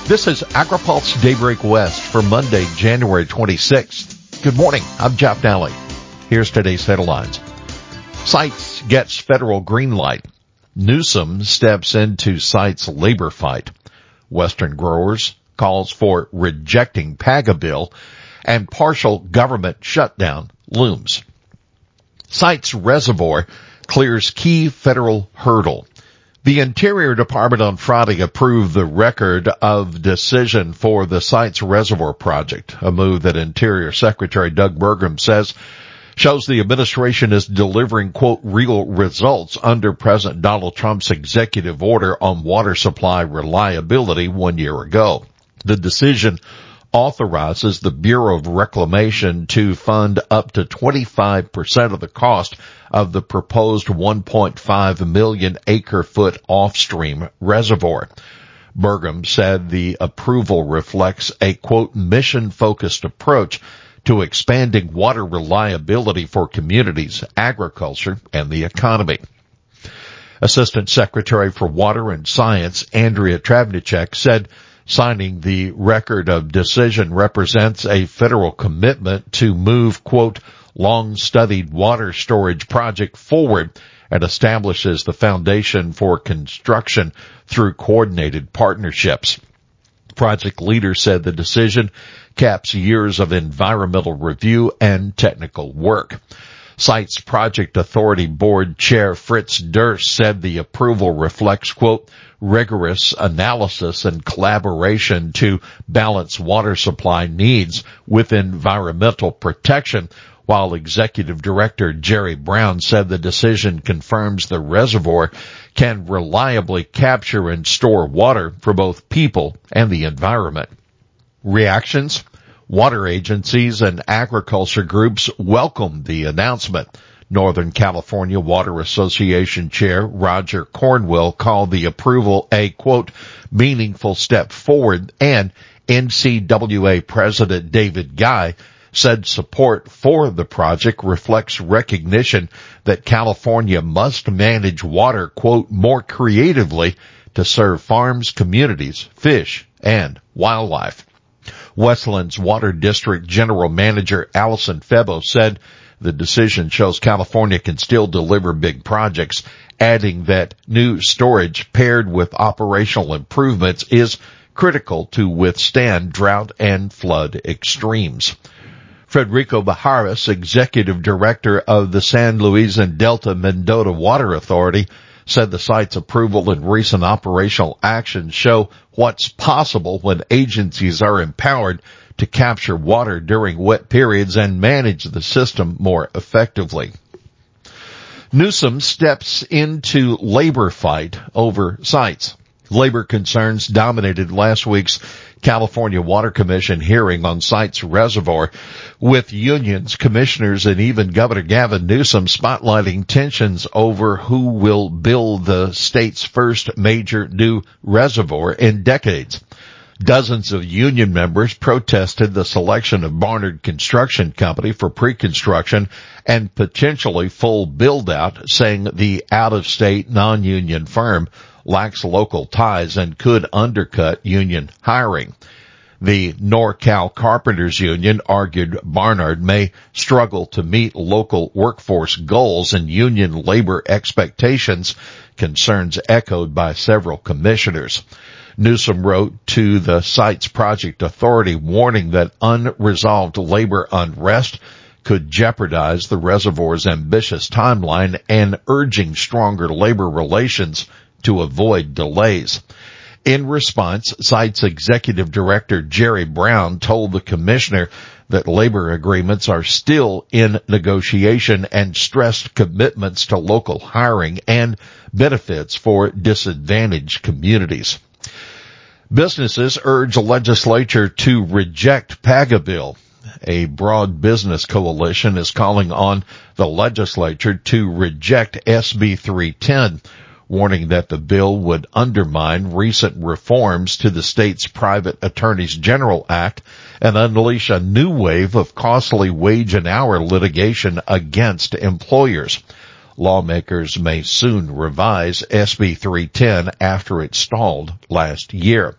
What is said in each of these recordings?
This is AgriPulse Daybreak West for Monday, January 26th. Good morning. I'm Jeff Nally. Here's today's headlines. Sites gets federal green light. Newsom steps into Sites labor fight. Western growers calls for rejecting PAGA bill, and partial government shutdown looms. Sites reservoir clears key federal hurdle. The Interior Department on Friday approved the record of decision for the Sites Reservoir project, a move that Interior Secretary Doug Burgum says shows the administration is delivering, quote, real results under President Donald Trump's executive order on water supply reliability 1 year ago. The decision authorizes the Bureau of Reclamation to fund up to 25% of the cost of the proposed 1.5 million acre-foot off-stream reservoir. Burgum said the approval reflects a, quote, mission-focused approach to expanding water reliability for communities, agriculture, and the economy. Assistant Secretary for Water and Science Andrea Travnicek said signing the record of decision represents a federal commitment to move, quote, long-studied water storage project forward and establishes the foundation for construction through coordinated partnerships. Project leader said the decision caps years of environmental review and technical work. Sites Project Authority Board Chair Fritz Durst said the approval reflects, quote, rigorous analysis and collaboration to balance water supply needs with environmental protection, while Executive Director Jerry Brown said the decision confirms the reservoir can reliably capture and store water for both people and the environment. Reactions? Water agencies and agriculture groups welcomed the announcement. Northern California Water Association Chair Roger Cornwell called the approval a, quote, meaningful step forward, and NCWA President David Guy said support for the project reflects recognition that California must manage water, quote, more creatively to serve farms, communities, fish, and wildlife. Westland's Water District General Manager Allison Febo said the decision shows California can still deliver big projects, adding that new storage paired with operational improvements is critical to withstand drought and flood extremes. Federico Bajaras, Executive Director of the San Luis and Delta Mendota Water Authority, said the site's approval and recent operational actions show what's possible when agencies are empowered to capture water during wet periods and manage the system more effectively. Newsom steps into labor fight over sites. Labor concerns dominated last week's California Water Commission hearing on Sites Reservoir, with unions, commissioners, and even Governor Gavin Newsom spotlighting tensions over who will build the state's first major new reservoir in decades. Dozens of union members protested the selection of Barnard Construction Company for pre-construction and potentially full build-out, saying the out-of-state non-union firm lacks local ties and could undercut union hiring. The NorCal Carpenters Union argued Barnard may struggle to meet local workforce goals and union labor expectations, concerns echoed by several commissioners. Newsom wrote to the Sites Project Authority warning that unresolved labor unrest could jeopardize the reservoir's ambitious timeline and urging stronger labor relations to avoid delays. In response, Sites Executive Director Jerry Brown told the commissioner that labor agreements are still in negotiation and stressed commitments to local hiring and benefits for disadvantaged communities. Businesses urge the legislature to reject PAGA bill. A broad business coalition is calling on the legislature to reject SB 310, warning that the bill would undermine recent reforms to the state's Private Attorneys General Act and unleash a new wave of costly wage and hour litigation against employers. Lawmakers may soon revise SB 310 after it stalled last year.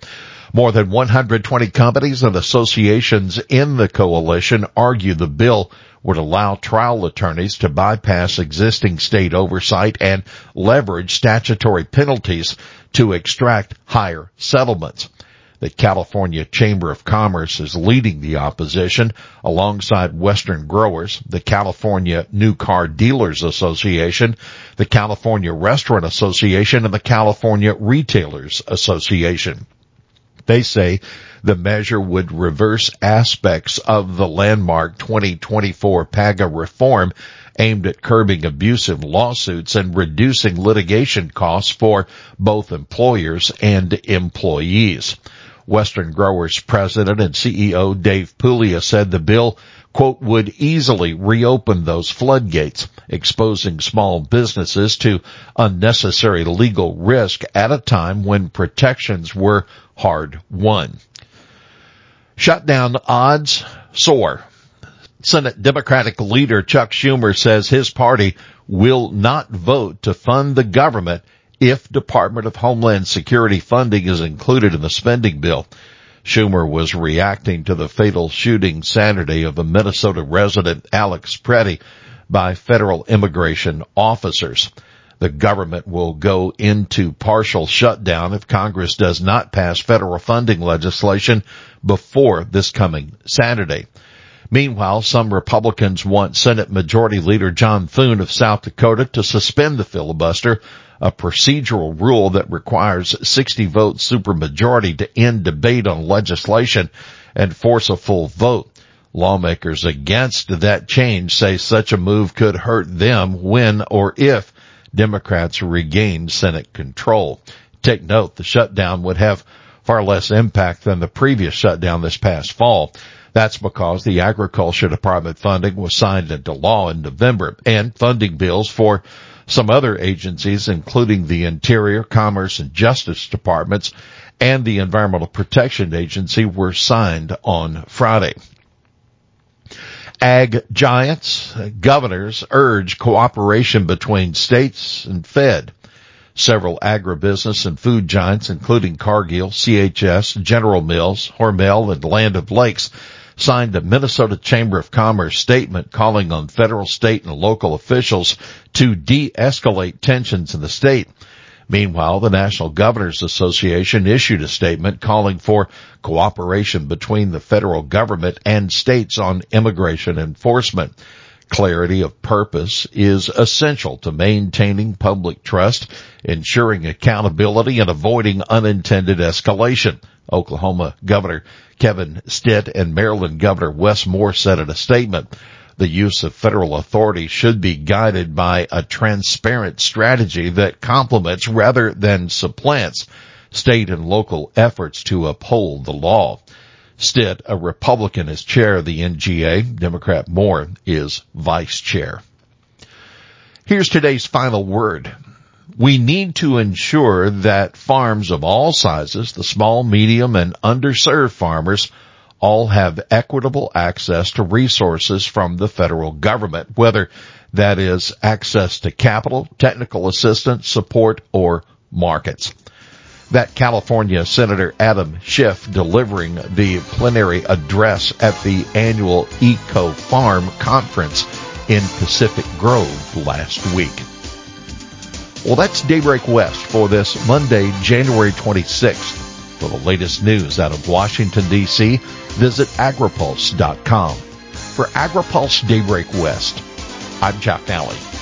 More than 120 companies and associations in the coalition argue the bill would allow trial attorneys to bypass existing state oversight and leverage statutory penalties to extract higher settlements. The California Chamber of Commerce is leading the opposition alongside Western Growers, the California New Car Dealers Association, the California Restaurant Association, and the California Retailers Association. They say the measure would reverse aspects of the landmark 2024 PAGA reform aimed at curbing abusive lawsuits and reducing litigation costs for both employers and employees. Western Growers President and CEO Dave Puglia said the bill, quote, would easily reopen those floodgates, exposing small businesses to unnecessary legal risk at a time when protections were hard won. Shutdown odds soar. Senate Democratic leader Chuck Schumer says his party will not vote to fund the government if Department of Homeland Security funding is included in the spending bill. Schumer was reacting to the fatal shooting Saturday of a Minnesota resident, Alex Preddy, by federal immigration officers. The government will go into partial shutdown if Congress does not pass federal funding legislation before this coming Saturday. Meanwhile, some Republicans want Senate Majority Leader John Thune of South Dakota to suspend the filibuster, a procedural rule that requires 60-vote supermajority to end debate on legislation and force a full vote. Lawmakers against that change say such a move could hurt them when or if Democrats regain Senate control. Take note, the shutdown would have far less impact than the previous shutdown this past fall. That's because the Agriculture Department funding was signed into law in November, and funding bills for some other agencies, including the Interior, Commerce, and Justice Departments and the Environmental Protection Agency, were signed on Friday. Ag giants, governors urge cooperation between states and Fed. Several agribusiness and food giants, including Cargill, CHS, General Mills, Hormel, and Land O'Lakes, signed a Minnesota Chamber of Commerce statement calling on federal, state, and local officials to de-escalate tensions in the state. Meanwhile, the National Governors Association issued a statement calling for cooperation between the federal government and states on immigration enforcement. Clarity of purpose is essential to maintaining public trust, ensuring accountability, and avoiding unintended escalation, Oklahoma Governor Kevin Stitt and Maryland Governor Wes Moore said in a statement. The use of federal authority should be guided by a transparent strategy that complements rather than supplants state and local efforts to uphold the law. Stitt, a Republican, is chair of the NGA. Democrat Moore is vice chair. Here's today's final word. We need to ensure that farms of all sizes, the small, medium, and underserved farmers, all have equitable access to resources from the federal government, whether that is access to capital, technical assistance, support, or markets. That California Senator Adam Schiff delivering the plenary address at the annual Eco Farm Conference in Pacific Grove last week. Well, that's Daybreak West for this Monday, January 26th. For the latest news out of Washington, D.C., visit agripulse.com. For AgriPulse Daybreak West, I'm Jeff Nally.